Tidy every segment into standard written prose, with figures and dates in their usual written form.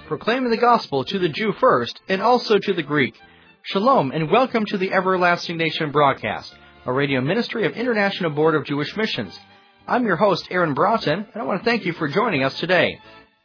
proclaiming the gospel to the Jew first and also to the Greek. Shalom and welcome to the Everlasting Nation broadcast, a radio ministry of International Board of Jewish Missions. I'm your host, Aaron Broughton, and I want to thank you for joining us today.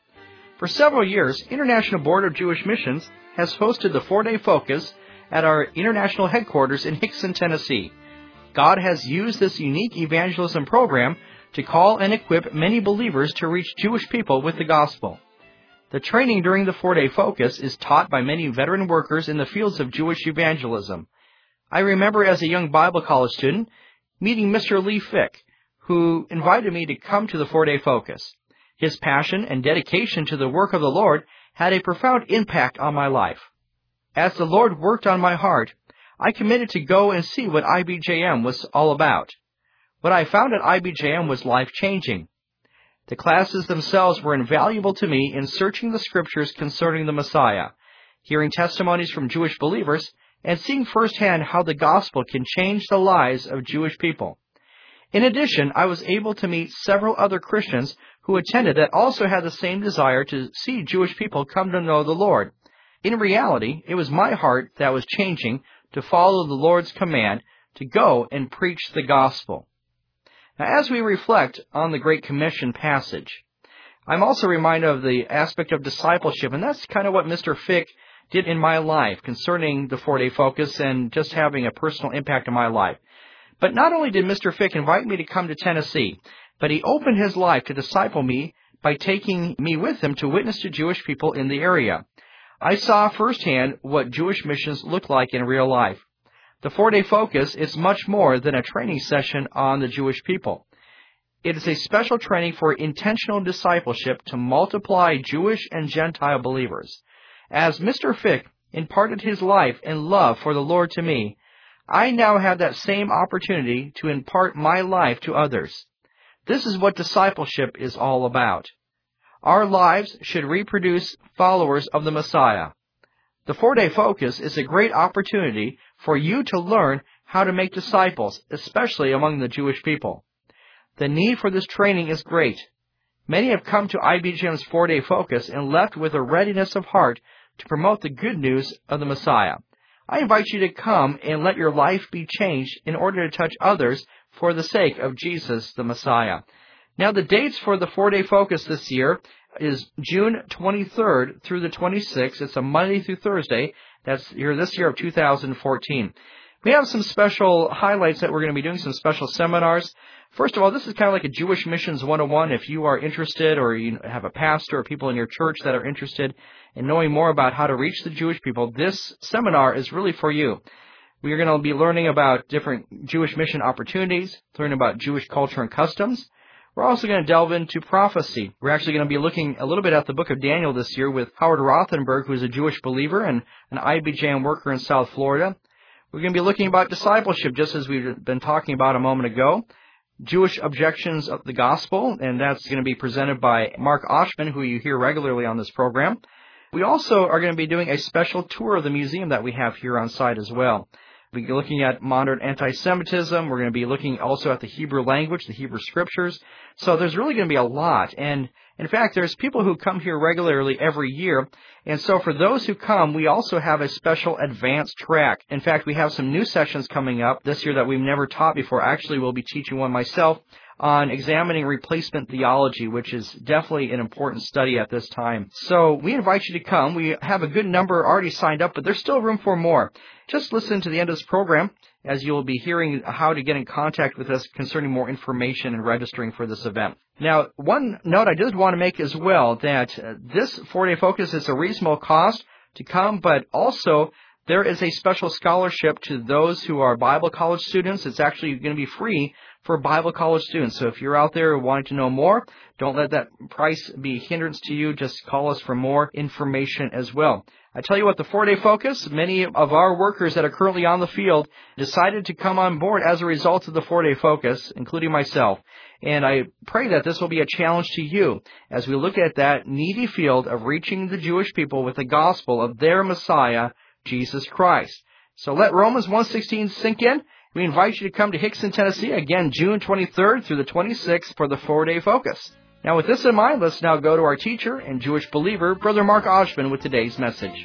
For several years, International Board of Jewish Missions has hosted the 4-day focus at our international headquarters in Hixson, Tennessee. God has used this unique evangelism program to call and equip many believers to reach Jewish people with the gospel. The training during the 4-day focus is taught by many veteran workers in the fields of Jewish evangelism. I remember as a young Bible college student meeting Mr. Lee Fick, who invited me to come to the 4-day focus. His passion and dedication to the work of the Lord had a profound impact on my life. As the Lord worked on my heart, I committed to go and see what IBJM was all about. What I found at IBJM was life-changing. The classes themselves were invaluable to me in searching the Scriptures concerning the Messiah, hearing testimonies from Jewish believers, and seeing firsthand how the gospel can change the lives of Jewish people. In addition, I was able to meet several other Christians who attended that also had the same desire to see Jewish people come to know the Lord. In reality, it was my heart that was changing to follow the Lord's command to go and preach the gospel. Now, as we reflect on the Great Commission passage, I'm also reminded of the aspect of discipleship, and that's kind of what Mr. Fick did in my life concerning the 4-day focus and just having a personal impact on my life. But not only did Mr. Fick invite me to come to Tennessee, but he opened his life to disciple me by taking me with him to witness to Jewish people in the area. I saw firsthand what Jewish missions look like in real life. The 4-day focus is much more than a training session on the Jewish people. It is a special training for intentional discipleship to multiply Jewish and Gentile believers. As Mr. Fick imparted his life and love for the Lord to me, I now have that same opportunity to impart my life to others. This is what discipleship is all about. Our lives should reproduce followers of the Messiah. The 4-day focus is a great opportunity for you to learn how to make disciples, especially among the Jewish people. The need for this training is great. Many have come to IBJM's 4-day focus and left with a readiness of heart to promote the good news of the Messiah. I invite you to come and let your life be changed in order to touch others for the sake of Jesus, the Messiah. Now, the dates for the 4-day focus this year is June 23rd through the 26th. It's a Monday through Thursday. That's this year of 2014. We have some special highlights that we're going to be doing, some special seminars. First of all, this is kind of like a Jewish Missions 101. If you are interested or you have a pastor or people in your church that are interested in knowing more about how to reach the Jewish people, this seminar is really for you. We are going to be learning about different Jewish mission opportunities, learning about Jewish culture and customs. We're also going to delve into prophecy. We're actually going to be looking a little bit at the book of Daniel this year with Howard Rothenberg, who is a Jewish believer and an IBJM worker in South Florida. We're going to be looking about discipleship, just as we've been talking about a moment ago. Jewish objections of the gospel, and that's going to be presented by Mark Oshman, who you hear regularly on this program. We also are going to be doing a special tour of the museum that we have here on site as well. We'll be looking at modern anti-Semitism. We're going to be looking also at the Hebrew language, the Hebrew scriptures. So there's really going to be a lot. And in fact, there's people who come here regularly every year. And so for those who come, we also have a special advanced track. In fact, we have some new sessions coming up this year that we've never taught before. Actually, we'll be teaching one myself on examining replacement theology, which is definitely an important study at this time. So we invite you to come. We have a good number already signed up, but there's still room for more. Just listen to the end of this program as you'll be hearing how to get in contact with us concerning more information and registering for this event. Now, one note I did want to make as well, that this 4-day focus is a reasonable cost to come, but also there is a special scholarship to those who are Bible college students. It's actually going to be free for Bible college students. So if you're out there wanting to know more, don't let that price be a hindrance to you. Just call us for more information as well. I tell you what, the 4-day focus, many of our workers that are currently on the field decided to come on board as a result of the 4-day focus, including myself. And I pray that this will be a challenge to you as we look at that needy field of reaching the Jewish people with the gospel of their Messiah, Jesus Christ. So let Romans 1:16 sink in. We invite you to come to Hixson, Tennessee, again, June 23rd through the 26th for the 4-day focus. Now with this in mind, let's now go to our teacher and Jewish believer, Brother Mark Oshman, with today's message.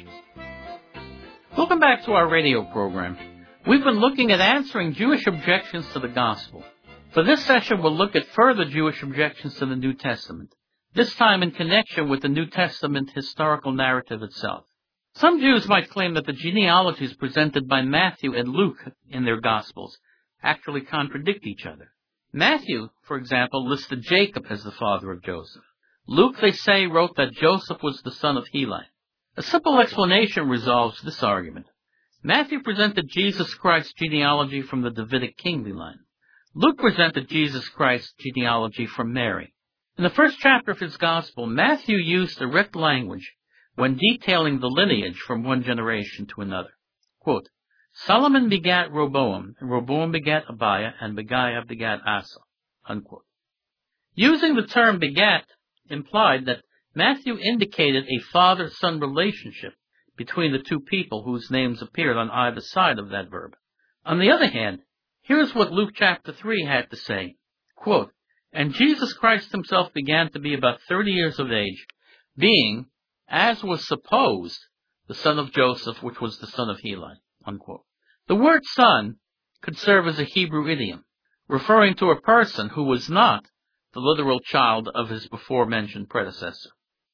Welcome back to our radio program. We've been looking at answering Jewish objections to the gospel. For this session, we'll look at further Jewish objections to the New Testament, this time in connection with the New Testament historical narrative itself. Some Jews might claim that the genealogies presented by Matthew and Luke in their Gospels actually contradict each other. Matthew, for example, listed Jacob as the father of Joseph. Luke, they say, wrote that Joseph was the son of Heli. A simple explanation resolves this argument. Matthew presented Jesus Christ's genealogy from the Davidic kingly line. Luke presented Jesus Christ's genealogy from Mary. In the first chapter of his Gospel, Matthew used direct language when detailing the lineage from one generation to another. Quote, Solomon begat Rehoboam, and Rehoboam begat Abiah, and Begiah begat Asa. Unquote. Using the term begat implied that Matthew indicated a father-son relationship between the two people whose names appeared on either side of that verb. On the other hand, here's what Luke chapter 3 had to say. Quote, And Jesus Christ himself began to be about 30 years of age, being, as was supposed, the son of Joseph, which was the son of Heli. Unquote. The word son could serve as a Hebrew idiom, referring to a person who was not the literal child of his before-mentioned predecessor.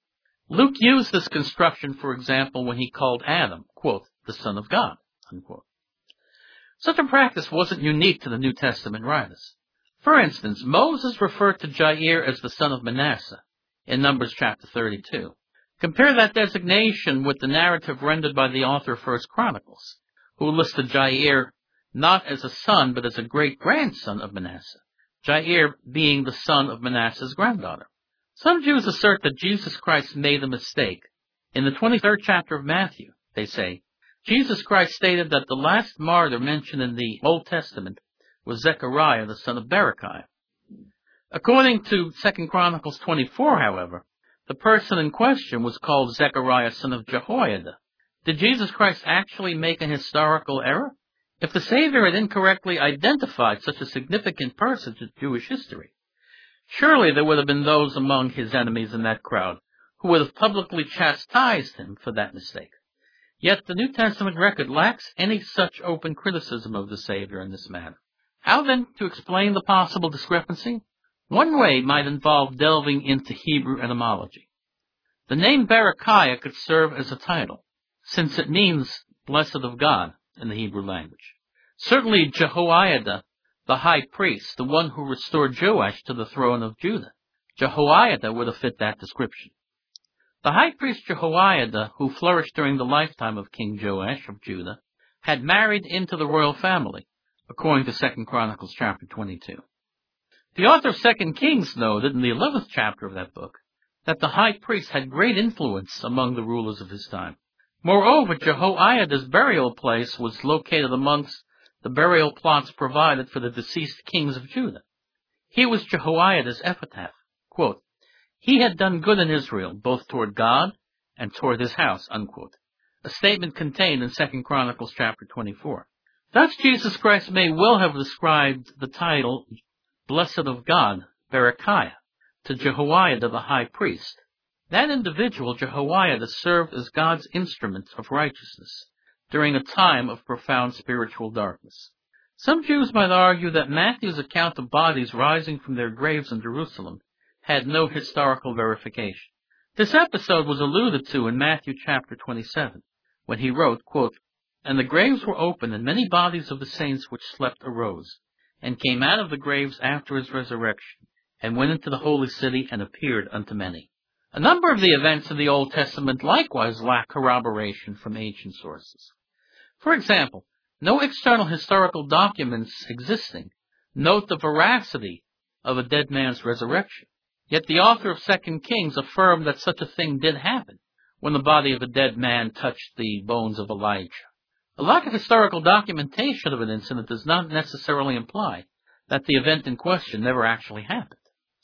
Luke used this construction, for example, when he called Adam, quote, the son of God, unquote. Such a practice wasn't unique to the New Testament writers. For instance, Moses referred to Jair as the son of Manasseh in Numbers chapter 32. Compare that designation with the narrative rendered by the author of 1 Chronicles, who listed Jair not as a son but as a great-grandson of Manasseh, Jair being the son of Manasseh's granddaughter. Some Jews assert that Jesus Christ made a mistake. In the 23rd chapter of Matthew, they say, Jesus Christ stated that the last martyr mentioned in the Old Testament was Zechariah, the son of Berechiah. According to 2 Chronicles 24, however, the person in question was called Zechariah, son of Jehoiada. Did Jesus Christ actually make an historical error? If the Savior had incorrectly identified such a significant person in Jewish history, surely there would have been those among his enemies in that crowd who would have publicly chastised him for that mistake. Yet the New Testament record lacks any such open criticism of the Savior in this matter. How then to explain the possible discrepancy? One way might involve delving into Hebrew etymology. The name Berechiah could serve as a title, since it means blessed of God in the Hebrew language. Certainly Jehoiada, the high priest, the one who restored Joash to the throne of Judah, Jehoiada would have fit that description. The high priest Jehoiada, who flourished during the lifetime of King Joash of Judah, had married into the royal family, according to 2 Chronicles chapter 22. The author of 2 Kings noted in the 11th chapter of that book that the high priest had great influence among the rulers of his time. Moreover, Jehoiada's burial place was located amongst the burial plots provided for the deceased kings of Judah. Here was Jehoiada's epitaph, quote, He had done good in Israel, both toward God and toward his house, unquote, a statement contained in 2 Chronicles chapter 24. Thus Jesus Christ may well have ascribed the title Blessed of God, Berechiah, to Jehoiada the high priest. That individual, Jehoiada, served as God's instrument of righteousness during a time of profound spiritual darkness. Some Jews might argue that Matthew's account of bodies rising from their graves in Jerusalem had no historical verification. This episode was alluded to in Matthew chapter 27, when he wrote, quote, And the graves were opened, and many bodies of the saints which slept arose, and came out of the graves after his resurrection, and went into the holy city, and appeared unto many. A number of the events in the Old Testament likewise lack corroboration from ancient sources. For example, no external historical documents existing note the veracity of a dead man's resurrection. Yet the author of 2 Kings affirmed that such a thing did happen when the body of a dead man touched the bones of Elijah. A lack of historical documentation of an incident does not necessarily imply that the event in question never actually happened.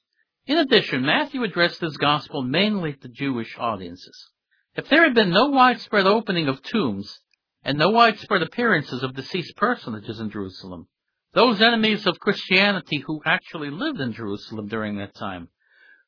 In addition, Matthew addressed his gospel mainly to Jewish audiences. If there had been no widespread opening of tombs and no widespread appearances of deceased personages in Jerusalem, those enemies of Christianity who actually lived in Jerusalem during that time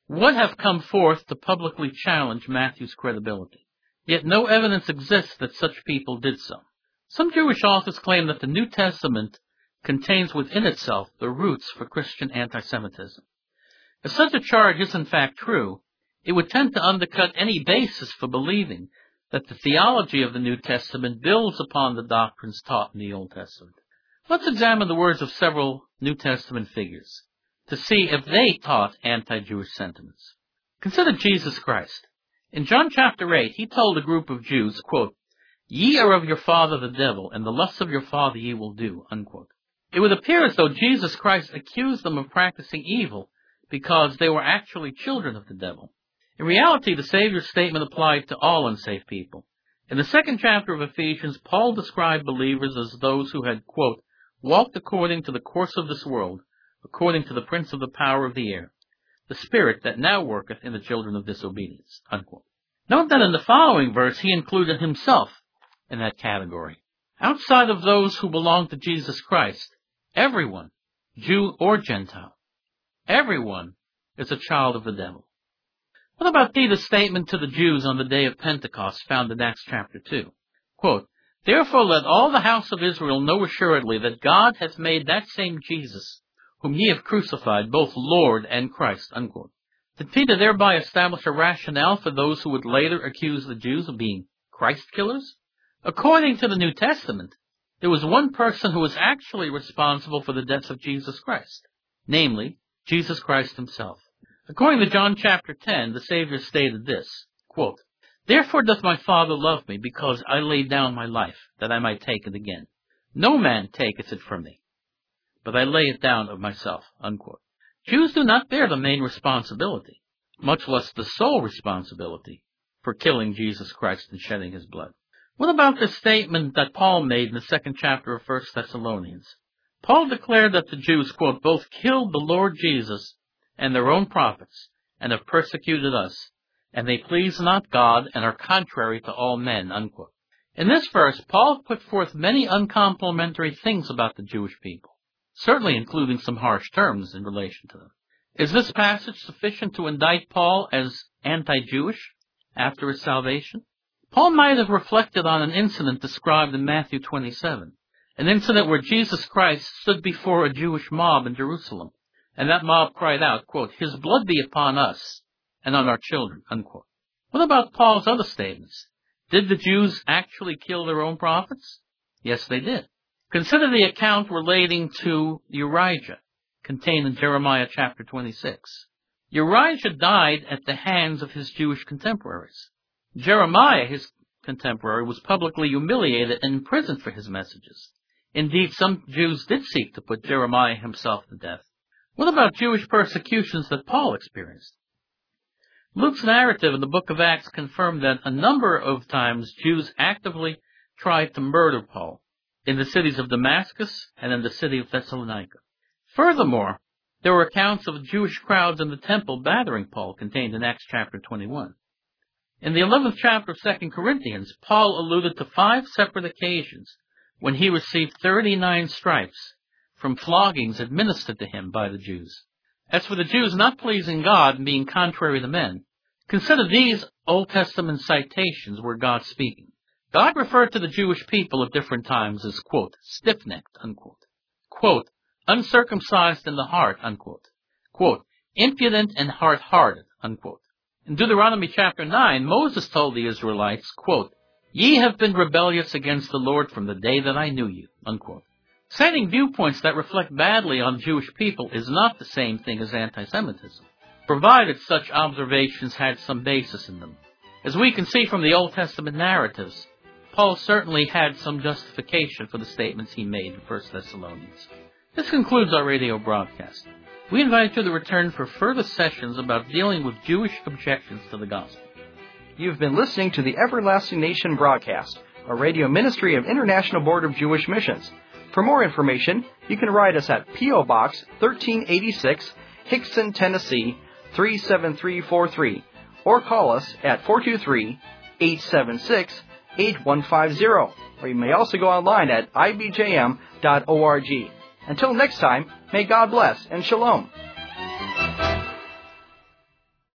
would have come forth to publicly challenge Matthew's credibility. Yet no evidence exists that such people did so. Some Jewish authors claim that the New Testament contains within itself the roots for Christian anti-Semitism. If such a charge is in fact true, it would tend to undercut any basis for believing that the theology of the New Testament builds upon the doctrines taught in the Old Testament. Let's examine the words of several New Testament figures to see if they taught anti-Jewish sentiments. Consider Jesus Christ. In John chapter 8, he told a group of Jews, quote, "Ye are of your father the devil, and the lusts of your father ye will do," unquote. It would appear as though Jesus Christ accused them of practicing evil because they were actually children of the devil. In reality, the Savior's statement applied to all unsaved people. In the 2nd chapter of Ephesians, Paul described believers as those who had, quote, "walked according to the course of this world, according to the prince of the power of the air, the spirit that now worketh in the children of disobedience," unquote. Note that in the following verse, he included himself in that category. Outside of those who belong to Jesus Christ, everyone, Jew or Gentile, everyone is a child of the devil. What about Peter's statement to the Jews on the day of Pentecost found in Acts chapter 2? Quote, "Therefore let all the house of Israel know assuredly that God hath made that same Jesus, whom ye have crucified, both Lord and Christ," unquote. Did Peter thereby establish a rationale for those who would later accuse the Jews of being Christ killers? According to the New Testament, there was one person who was actually responsible for the death of Jesus Christ, namely, Jesus Christ himself. According to John chapter 10, the Savior stated this, quote, "Therefore doth my Father love me, because I laid down my life, that I might take it again. No man taketh it from me, but I lay it down of myself," unquote. Jews do not bear the main responsibility, much less the sole responsibility, for killing Jesus Christ and shedding his blood. What about the statement that Paul made in the 2nd chapter of 1 Thessalonians? Paul declared that the Jews, quote, "both killed the Lord Jesus and their own prophets, and have persecuted us, and they please not God, and are contrary to all men," unquote. In this verse, Paul put forth many uncomplimentary things about the Jewish people, certainly including some harsh terms in relation to them. Is this passage sufficient to indict Paul as anti-Jewish after his salvation? Paul might have reflected on an incident described in Matthew 27, an incident where Jesus Christ stood before a Jewish mob in Jerusalem, and that mob cried out, quote, "His blood be upon us and on our children," unquote. What about Paul's other statements? Did the Jews actually kill their own prophets? Yes, they did. Consider the account relating to Urijah, contained in Jeremiah chapter 26. Urijah died at the hands of his Jewish contemporaries. Jeremiah, his contemporary, was publicly humiliated and imprisoned for his messages. Indeed, some Jews did seek to put Jeremiah himself to death. What about Jewish persecutions that Paul experienced? Luke's narrative in the book of Acts confirmed that a number of times Jews actively tried to murder Paul in the cities of Damascus and in the city of Thessalonica. Furthermore, there were accounts of Jewish crowds in the temple battering Paul, contained in Acts chapter 21. In the 11th chapter of 2 Corinthians, Paul alluded to 5 separate occasions when he received 39 stripes from floggings administered to him by the Jews. As for the Jews not pleasing God and being contrary to men, consider these Old Testament citations where God speaking. God referred to the Jewish people at different times as, quote, "stiff-necked," unquote, quote, "uncircumcised in the heart," unquote, quote, "impudent and hard-hearted," unquote. In Deuteronomy chapter 9, Moses told the Israelites, quote, "Ye have been rebellious against the Lord from the day that I knew you," unquote. Citing viewpoints that reflect badly on Jewish people is not the same thing as anti-Semitism, provided such observations had some basis in them. As we can see from the Old Testament narratives, Paul certainly had some justification for the statements he made in 1 Thessalonians. This concludes our radio broadcast. We invite you to return for further sessions about dealing with Jewish objections to the gospel. You've been listening to the Everlasting Nation broadcast, a radio ministry of International Board of Jewish Missions. For more information, you can write us at P.O. Box 1386, Hickson, Tennessee 37343, or call us at 423-876-8150, or you may also go online at ibjm.org. Until next time, may God bless and shalom.